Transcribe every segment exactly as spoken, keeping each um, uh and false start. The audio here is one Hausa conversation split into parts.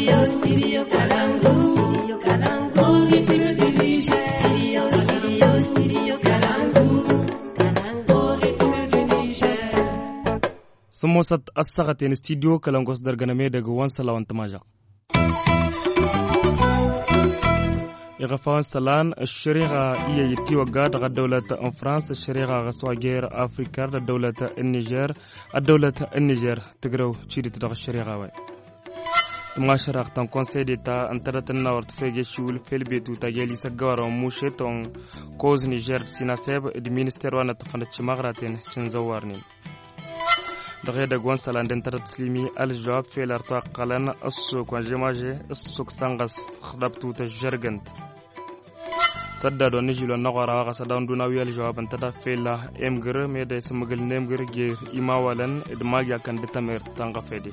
Studio, studio Kalangu. Studio Kalangu. Studio, studio, studio Kalangu. Kalangu. Samosat asagateen studio Kalangos darganamee daga wansa lawanta majaq. إغفان سلان الشريعة هي يتي وقاد دولة أن فرنسا الشريعة غسواجير أفريقيا دولة النيجر الدولة النيجر تقرأوا تشيري تدغ الشريعة واي ماشرق تن كونسي ديتا انترت النور تفريجي شول في البيت وتاجيلي سجارة وموشي تون كوز نيجر سيناسيب دي مينستير وانا تفنت شمغراتين شنزوارنين دغيا دغوان سلان دنتر تسليمي الجواب في الارتاق قلن السوق وجماجي السوق سانغس خدبتو تجرجنت سدد ونجيل النغرا غسدان دوناوي الجواب انتدا في الله امغر ميدا سمغل نمغر جي إماوالن ادماغيا كان دتمر تنغفيدي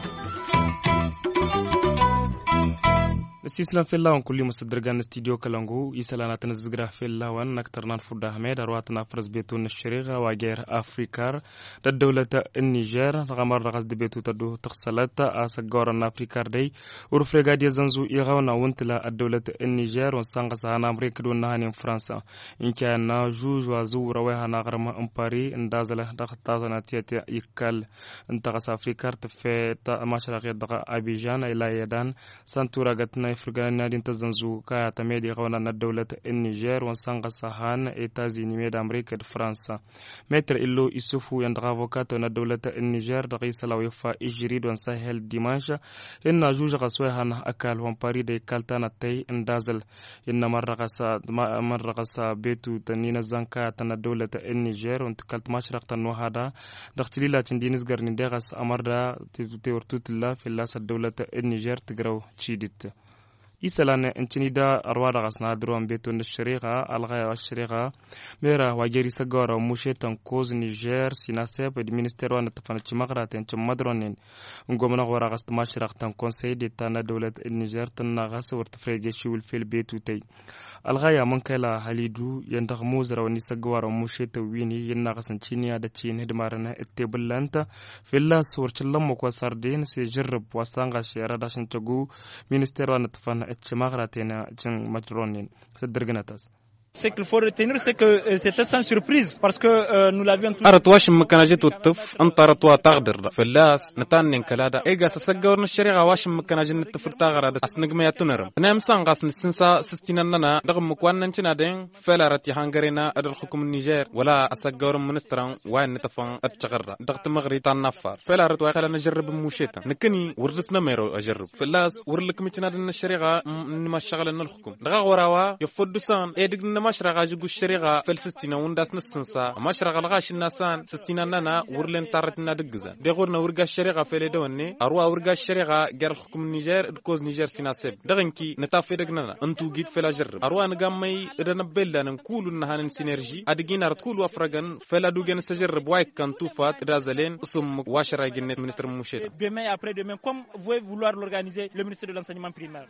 السيسلان في الله كل مصدرجان استديو كلانغو يسالنا تنزغرا في الله وان نكترنا فود احمد رواتنا فرز بيتون الشريغه واجير افريكار الدوله النيجر غمر رغز بيتو تدو تخسلت اسغورن افريكار دي ورفرغا دي زنزو يغاونا ونتلا الدوله النيجر وسانغس انا امريكا دون نهان فرنسا ان كان جوج وزو رويها نغرم امباري اندازله دختازنا تيتي يكال انتغس افريكار تفي ماشرق دغ ابيجان الى يدان سانتورا غتنا فرغان نادين تزنزو كايا تميدي غونا الدولة النيجر وانسانغ ساهان ايتازيني ميد امريكا فرنسا متر إلو يسوفو يندغافوكاتو الدولة النيجر دغيس لو يفا إجريد وانساهل ديمانشا إن جوج غسويهان أكال وانباري دي كالتانا تي اندازل إن مرغسا مرغسا بيتو تنين زنكا تنا الدولة النيجر وانتكالت مشرق تنوهادا دختليلا تندينز غرني دغس أمردا تورتوت الله في الله الدولة النيجر تقرو تشيدت يسالان انتنيدا أرواد غسنا دروان بيتون الشريعة الغاية والشريعة ميرا واجري سجارة وموشي تنكوز نيجر سيناسيب المينستير وانا تفنتش مغرات انتم مدرونين ونقومنا غورا غست ماشرق تنكونسي دي تانا دولة النيجر تنغاس ورتفريجي شول في البيت وتي الغاية من كلا هاليدو يندغ موزرا ونسجوارا وموشي تويني ينغاس انتينيا دا تشين هدمارنا التيبل لانتا في الله سورش اللمك وساردين سيجرب واسانغا شيرا داشن تقو مينستير وانا تفن اتشماغراتينا جن مجرونين سدرغناتاس. Ce qu'il faut retenir, c'est que euh, c'était sans surprise, parce que euh, nous l'avions tous... أردت واش مكانجت الطف أنطرت وتقدر فلاس نتانين كلادا إيجا سسجورن الشريعة واش مكانجت الطفل تغرد أسنج ما يتنرم أنا مسان قاس نسنسا سستينا لنا رغم مكوان نتنا دين فلا رتي هنغرينا أدر حكم النيجر ولا أسجورن منستران وين نتفان أتشغر ضغط مغري تنفر فلا رت واخلا نجرب موشيتا نكني ورسنا ميرو أجرب فلاس ورلك متنا دين الشريعة ما شغلنا الحكم دغا وراوا يفدسان إيدغ مشرق جوج الشريعة فلسطين ونداس نسنسا مشرق الغاش الناسان سستينا لنا ورلن تارتنا دغزا دغورنا ورغا الشريعة فليدوني اروا ورغا الشريعة غير الحكم النيجر كوز نيجر سيناسيب دغنكي نتافي دغنا انتو جيت فلا جرب اروا نغامي دنبل نكولو نهان سينرجي ادغينا رتكولو افرغان فلا دوغن سجرب واي كان توفات دازلين اسم واشرا جنت منستر موشيتا demain après demain comme vous vouloir l'organiser le ministère de l'enseignement primaire.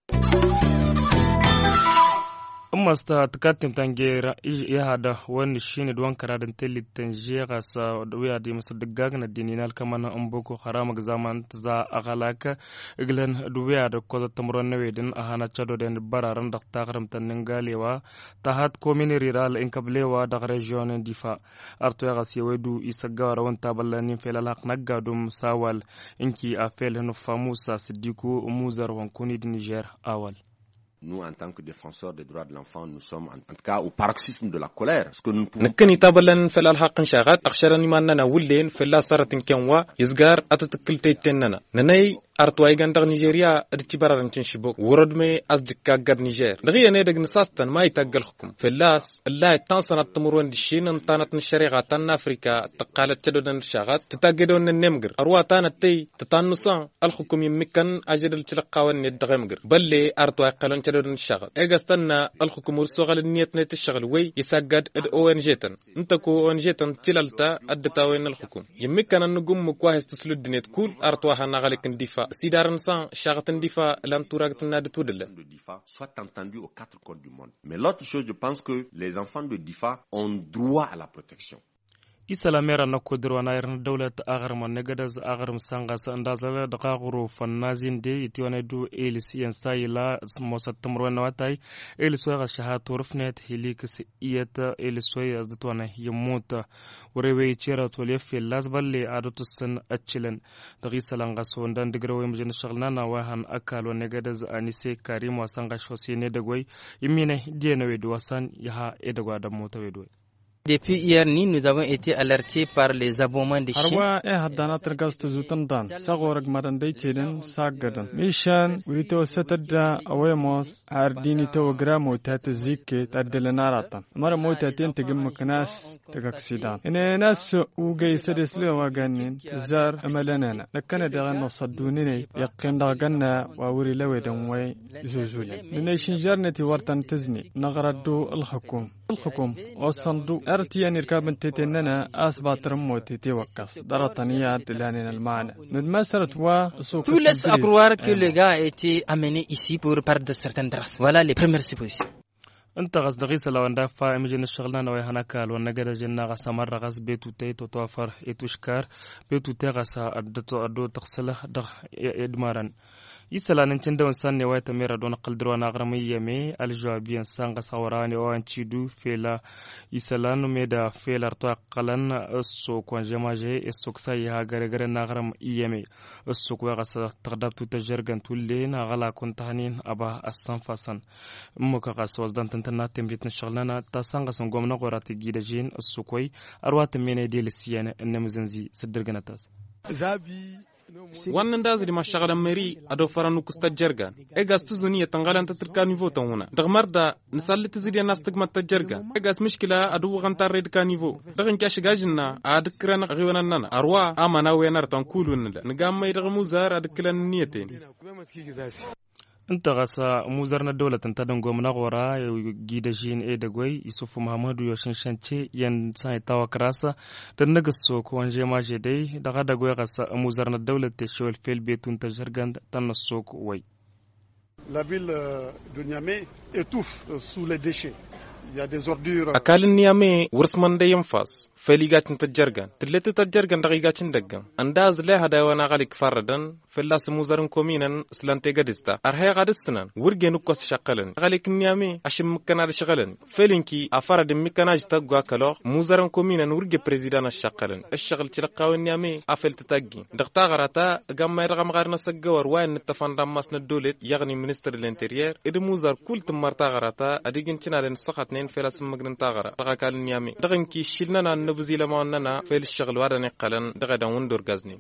أما ستا تكتم تنجير يهذا وين الشين دوان كرادن تلي تنجير سا دويا دي مصدقاقنا الدينينال كمان أمبوكو خرامك زمان تزا أغلاك إغلن دويا دو كوزا تمرون نويدن أهانا تشادو دين برارن دق تاغرم تننغالي و تهات كوميني ريرال إنكبلي و دق ريجيون دفاع أرتو يغسي ويدو إساقار وان تابلانين فيلالاق نقا دوم ساوال إنكي أفيل هنو فاموسا سديكو موزر وانكوني دي نيجير أول. Nous, en tant que défenseurs des droits de l'enfant, nous sommes en tout cas au paroxysme de la colère. Parce que nous pouvons... نكني تابلن في الحق انشاغات أخشرني ما أننا ولين في الله صارت كنوا يزجار أتتكلتي تننا نناي أرتواي جندر نيجيريا ارتبار رنتشبوك ورد مي أصدق كجر نيجر دغيا نيدق نساستن ما يتقل حكم في اللاس الله تنصن التمرون دشين انطانت الشريعة تن أفريقيا تقالت تدون الشاغات تتاجدون النمجر أروا تانت تي تتانوسان الحكم يمكن أجر التلقاون الدغمجر بل لي أرتواي قلن تدون الشاغات إجاستنا الحكم ورسوغل النيت نيت الشغل وي يسجد أو إن جيتن انتكو أو إن جيتن تلالتا أدتاوين الحكم يمكن أن نقوم مكواهس تسلود دنيت كول أرتواها نغالك الدفاع سيدارن سان شاغت الدفاع لان توراغتنا دتودل soit entendu aux quatre coins du monde. Mais l'autre chose, je pense que les enfants de D I F A ont droit à la protection. إسلامير نقدر وناير دولة أغرم النجدز أغرم سانغاس أندازل دقاغرو فنازين دي يتواندو إلس ينسايلا موسى تمرون واتاي إلس ويغا شهات ورفنت هليكس إيتا إلس ويغا زدوانا يموت وريوي تشيرا توليف اللازبال لي عادت السن أتشلن دغي سلانغاس وندان دقروي مجن شغلنا وهان أكال ونجدز أنيسي كريم وسانغاش وسيني دقوي يمينه دينوي دواسان يها إدقوا دموتا ويدوي. Depuis hier nuit, nous avons été alertés par les aboiements des chiens. Arwa eh haddana tergast zutandan sagorag madan dayteden sagadan mishan wito satadda awemos ardini to gramo tat zikke taddelana ratan mara motatin tegem knas tagaksidan ina nas ugay sadislu waganin zar amalanana lakana dagan صدونني يقين دغنا ووري لويدن وي زوزولن نيشن جرنتي ورتن تزني نغردو الحكوم الحكوم والصندوق أرتيان يركب تتننا أسبات رموتي توقف درتنيا دلانين المعنى ندمسرت وسوق. Tout laisse à croire que le gars a été amené ici pour perdre certaines traces. Voilà les premières suppositions. انت غز دغيس لو اندا فا امجن الشغلنا نوي هناكال ونجد جنا غس مر غس بيتو تي توفر اتوشكار بيتو تي غس ادتو ادو تغسله دغ ادمارن يسلا ننتن دون سن ويت ميرا دون قلدرو انا غرميه مي الجوابين سان غس وراني وان تشيدو فيلا يسلا نو ميدا فيلا رتو قلن السو كون جماجي السوق ساي ها غرغر نغرم يمي السوق غس تقدبتو تجرغن تولين غلا كنت هنين ابا السنفاسن مكا غس وزدان تنتنا تمبيت نشغلنا تاسانغ سنغومنا غوراتي جيدجين السوكوي اروات ميني ديل سيان النمزنزي سدرغناتاس زابي wannan da zai ma shagaran mari a do faranu kusta jargan e gas tuzuni ya tangalan ta tirka nivo ta huna dagmar da nisalli tizidi na stigma ta jargan e gas mishkila a do gantar red ka nivo dagin ka shiga jinna a dukran ghiwanan nan arwa amana wenar tan kulun ni gam mai daga muzar a dukkan niyatin انت غسا موزرنا دولة تنتدن قومنا غورا جيدا جين اي دقوي يسوف محمد يوشن شنشي ين ساي تاوا كراسا دنق السوق وانجي ماجي دي دغا دقوي غسا موزرنا دولة تشوال فيل بيتون تجرغان تن السوق وي. La ville de Niamey étouffe sous les déchets. Il y a des ordures. أكال نيامي ورسمان دي ينفاس فليغات نتجرغان تلتو تجرغان دقيقات ندقان انداز لها داوانا غاليك فردن فلاس موزرن كومينن سلانتي قدستا أرهي غادسنان ورغي نقص شقلن غاليك نيامي أشم مكانا شغلن فلينكي أفرد مكاناج تقوى كالوغ موزرن كومينن ورغي بريزيدان الشقلن الشغل تلقاو نيامي أفل تتاقين دقتا غراتا قام يرغم غارنا سقور وين نتفان داماس ندولت يغني منستر الانتريير إذا موزر كل تمارتا غراتا أديقين تنالين سخطنين فلاس مغنن تاغرا دغا كال نيامي دغنكي شلنا نبزي لما ننا فيل الشغل وادني قلن دغا دون دور غازني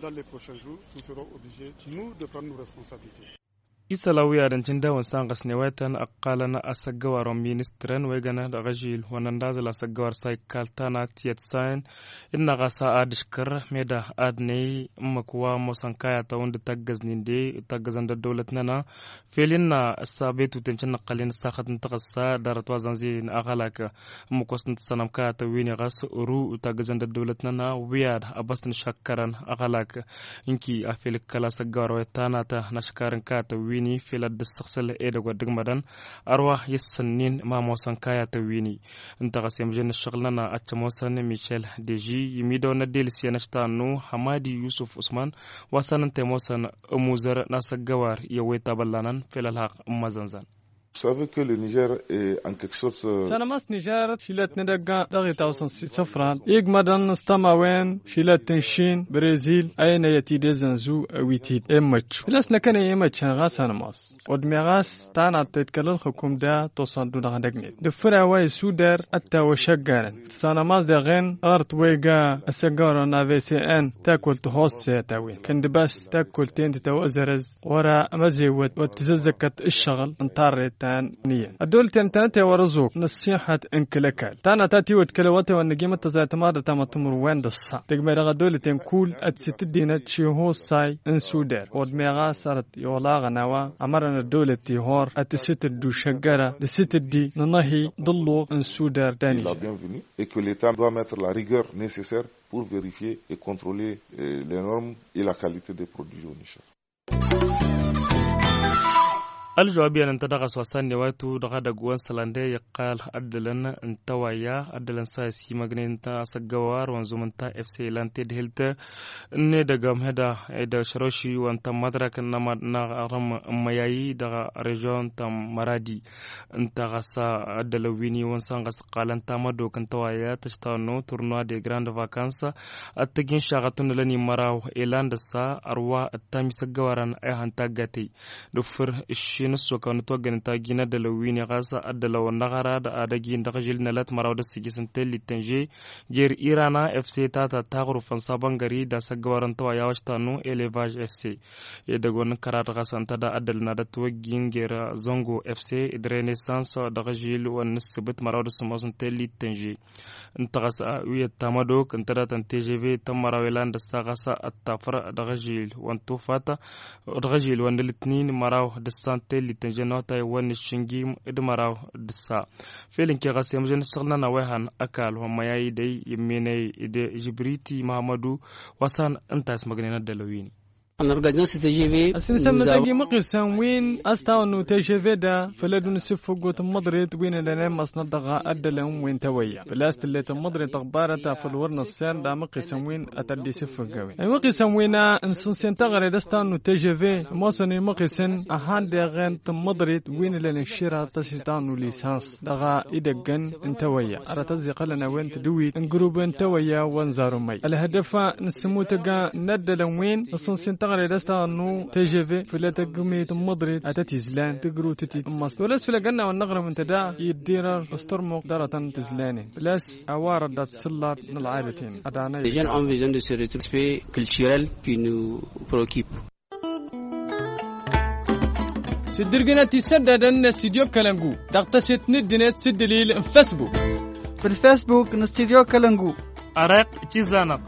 Nous de prendre nos responsabilités. إسلاوية رنجندا وسانغس نواتن أقالنا أسجوار مينسترن ويجنا رجيل ونندازل أسجوار سايكالتانا تيتساين إن غسا أدشكر ميدا أدني مكوا موسانكايا تاوند تجز نندي تجزند الدولة ننا فيلنا السابت وتنشن قلين ساخت نتغسا دارت وزنزين أغلاك مكوس نتسنم كايا تويني غس رو تجزند الدولة ننا وياد أبستن شكرن أغلاك إنكي أفيلك كلا سجوار ويتانا تا نشكرن كايا تويني في لد السخسل إيدا قدقمدان أروح يسنين ما موسان كايا تويني انت غسيم جن الشغلنا أتموسان ميشيل ديجي يميدو نديل سيانشتانو حمادي يوسف عثمان وسان انت موسان أموزر ناس الجوار يويتا بلانان في الهاق أمازنزان. Vous savez que le Niger est en quelque sorte. سنماس نيجر شيلات ندقا دغي توصل ست صفران إيج مدن استماوين شيلات تنشين برازيل أين يتيد زنزو ويتيد إمتش بلاس نكنا يمتش غا سنماس ودمغاس تانا تتكلل حكوم دا توصل دو دغا دقني دفرا واي سودر أتا وشقارن سنماس دغين أرت ويغا أسجارا نافي سي أن تاكل تهوس سيتاوين كان دباس تاكل تين تتوزرز ورا مزيود وتززكت الشغل انطارت تان نية الدول تنتانتي ورزوك نصيحة انكلكال تانا تاتي وتكلواتي والنجيمة تزايت مادة تاما تمر وين دصا تقميرغا دول تنكول اتست الدينة تشيهو ساي انسودر ودميغا سارت يولا غناوا عمرنا الدولة تيهور اتست الدو شقارة دست الدي ننهي ضلو انسودر داني La bienvenue et que l'État doit mettre la rigueur nécessaire pour vérifier et contrôler les normes et la qualité des produits au Niger. الجوابي أن تدغى سواسان نواتو دغا دغوان سلاندي يقال أدلن انتوايا أدلن سايسي مغنين تا سجوار وانزومن تا اف سي لانتي دهلت إني دغام هدا إدا شروشي وانت مدرك نما نغرم مياي دغا ريجون تام مرادي انت غسا أدلويني وانسان غس قالن تامدو كنتوايا تشتانو تورنوا دي جراند فاكانس التجين شاغتون لني مراو إيلان دسا أروا التامي سجواران أيهان تاغاتي دفر الشينس وكان توغن تاغينا دلويني غاسا أدلو نغرا دا أدجين دغجل نلات مراو دس جسنتل للتنجي جير إيرانا اف سي تاتا تاغرو فانسابانغري دا سجواران توايا وشتانو إليفاج اف سي يدغون كرات غاسا انتدا أدلنا دا توغين جير زونغو اف سي درينيسانس دغجل ونسبت مراو دس موسنتل للتنجي انت غاسا ويا تامادوك انتدا تنتي جي في تمراويلان دسا غاسا التافر دغجيل وانتوفاتا دغجيل وان الاثنين مراو دسانتي اللي تنجنوتا وان الشنجيم اد مراو دسا فيلين كي غاسا مجن شغلنا نويهان اكال وما ياي دي يميني دي جبريتي محمدو وسان انت اسمغنينا دلويني السنسم تاجي مقيسان وين استاونو تجي دا فلادون سفوقوت مدريد وين لنا مصندغا ادلهم وين تويا فلاست اللي تمدريد تغبارتا في الورن السان دا مقيسان وين اتدي سفوقوي اي مقيسان وين انسنسين تغري دستانو تجي في موسني مقيسن اهان دي غين تمدريد وين لنا الشيرا تشتانو ليسانس دغا ايدغن انتويا ارتزي قلنا وين تدوي انجروب انتويا وانزارو مي الهدف نسمو تغا ندلن وين انسنسين غير دستا انه تجي في لا تقمي مدريد اتاتي زلان تقرو تتي مص ولا سلقنا والنغرم انت دا يدير استرمو دارة تزلاني بلاس اوار دات سلار العادتين ادانا les jeunes ont besoin de ce respect culturel qui nous préoccupe. سدرقنا تسدد ان استديو كلانجو تغتسد ندنت سدليل فيسبوك في الفيسبوك نستديو كلانجو ارق تشيزانا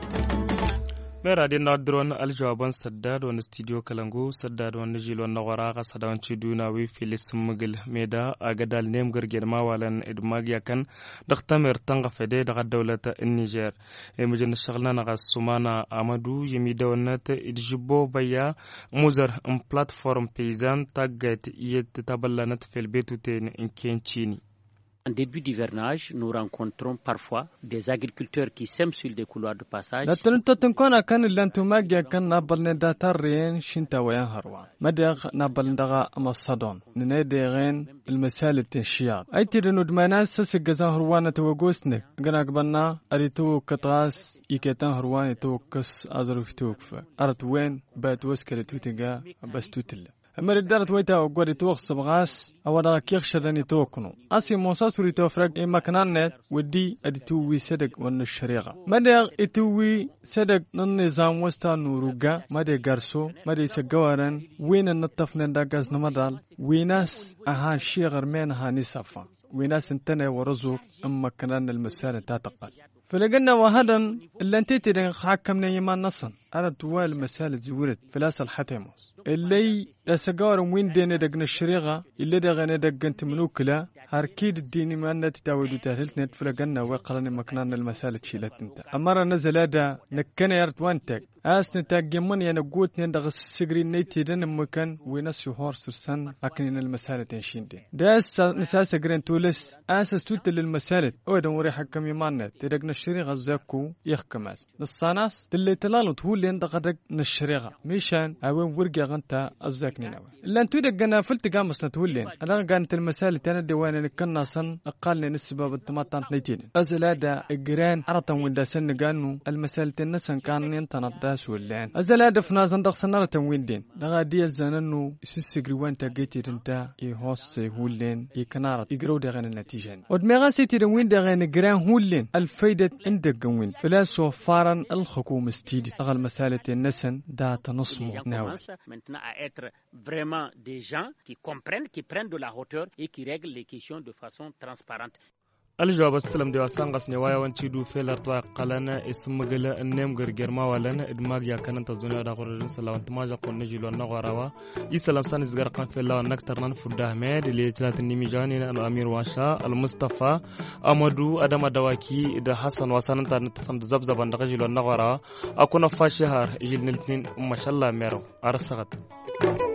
ميرا دي نادرون الجوابان سداد وان استديو كلانغو سداد وان نجيل وان نغراغ سدان تشدونا وي في لسمغل ميدا اغدال نيم غرغير ما والان ادماغ يكن دختمر تنغ فدي دغ دولة النيجر مجن شغلنا نغ سمانا امادو يمي دونات ادجبو بيا موزر ام بلاتفورم بيزان تاغت يتتبلنت في البيت تين ان كينشيني. En début d'hivernage, nous rencontrons parfois des agriculteurs qui sèment sur des couloirs de passage. La تنكون كان لانتوماجيا كان نابل نداترين شنتا وين هروان مدغ نابل ندغا مصدون نديرين المسال التنشياط اي تيرنو دماناس سسغزان هروان توغوسنك غنا قبلنا اريتو كطاس يكتان هروان توكس ازرفتوك ارت وين بات وسكلتو تيغا بس توتل أما الدارت ويتا وقوري توخص بغاس أو دا كيخش داني توقنو أسي موساس وري توفرق إما كنانت ودي أدي تووي صدق ون الشريغة مدى إتووي صدق ننظام وستا نوروغا مدى غارسو مدى سقوارن وين النطف ننداقاز نمدال ويناس أهان شيغر مين هاني صفا ويناس انتنى ورزوق أما كنان المسالة تاتقال فلقنا وهذا اللي انت تدين حاكمنا يمان نصن على طوال المسالة زورت فلاس الحتيموس اللي لسقار وين دين دقنا الشريغة اللي دغنا دقن تملوكلا هركيد الديني ما أنت تتاودو تهلتنا فلقنا وقلنا مكنان المسالة شيلت انت أمارا نزل هذا نكنا يرتوانتك أس نتاج من ينقوت ندغس السجري نيتي دن مكان ويناس يهور سرسان لكن المسالة تنشين دي داس نساس جرين تولس أساس توتل المسالة أو دموري حكم يمانة تدقنا الشريغة زاكو يحكماس الصناس تلي تلالو هو اللي ندقدق نشريغة ميشان أوين ورقة غنتا أزاكني نوي إلا أنتو دقنا فلت قامس نتولين أنا قانت المسالة تانا ديوان كنا صن أقل نسبة بالتماتان نيتين أزل هذا الجيران عرطا وين سن قانو المسالة النسن كان ينتنط سولان أزل هدف نازن دق سنارة وين دين دغا دي الزنانو سيسجري وان تاقيتي رنتا يهوس هولين يكنارت يقرو دغان النتيجة ودميغا سيتي وين دغان جران هولين الفايدة عندك وين فلا سوفارا الحكومة ستيدي دغا المسالة النسن دا تنصمو ناوي maintenant à être vraiment des gens qui comprennent, qui prennent de la hauteur et qui règlent les questions de façon transparente. الجواب السلام دي واسان قصني وايا وانتي دو فيلر طوا قلنا اسم مغلا النم غرغر ما ولنا ادماغ يا كان تزوني دا قرن سلا انت ما جقون نجي لو نغراوا يسلا سان زغر قان فيلا نكتر نان فود احمد اللي ثلاث نيمي جاني الامير واشا المصطفى امدو ادم دواكي ده حسن وسان انت نتفهم زبزب دغجي لو نغرا اكون فاشهر جيل الاثنين ما شاء الله ميرو ارسغت